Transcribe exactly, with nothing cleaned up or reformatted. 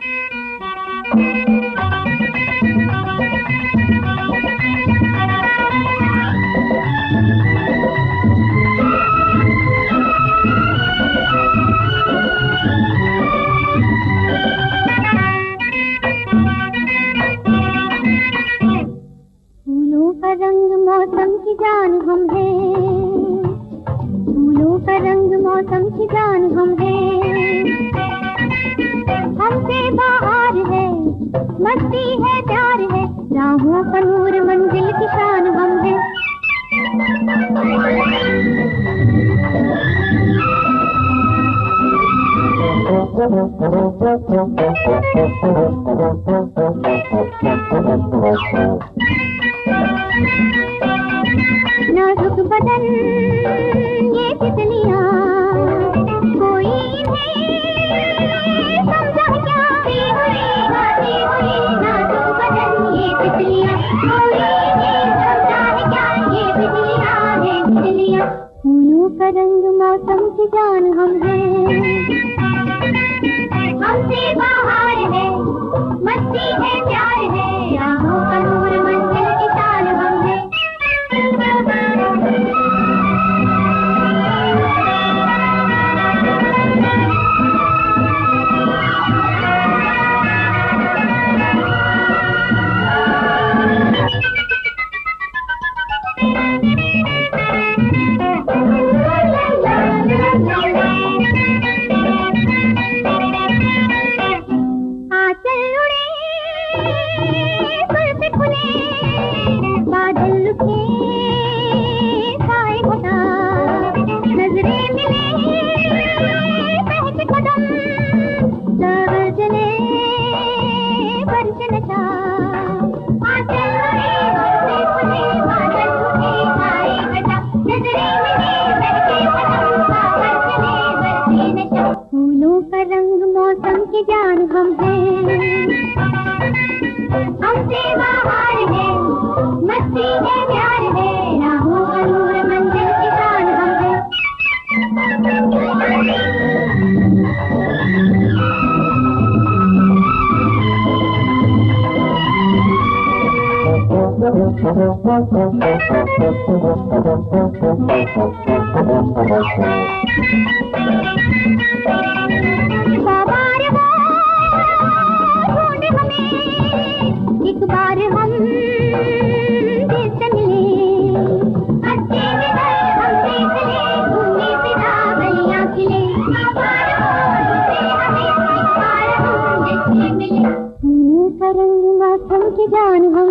फूलों का रंग मौसम की जान हम हैं, फूलों का रंग मौसम की जान हम हैं। हमसे बाहर है, मस्ती है, प्यार है, राहों का नूर, मंजिल की शान हम हैं। नाजुक बदन ये तितलियां, कोई इन्हें समझा क्या? गाती हुई नाजुक बदन ये तितलियां, कोई इन्हें समझा क्या? ये तितलियां हैं तितलियां। फूलों का रंग मौसम की जान हम हैं, हमसे बाहर है, मस्ती है, प्यार है, राहों का नूर, मंजिल की शान हम हैं। फूलों का रंग मौसम की जान हम हैं, हमसे बाहर है, मस्ती है, प्यार है, राहों का नूर, मंजिल की शान हम हैं। बाबार वो ढूंढ हमें, एक बार हम दिल से मिले, अच्छे मिले, हम देख ले, घूमे फिरा गलियां खिले। बाबार वो ढूंढे हमें, एक बार हम दिल से मिले। फूलों का रंग मौसम की जान हम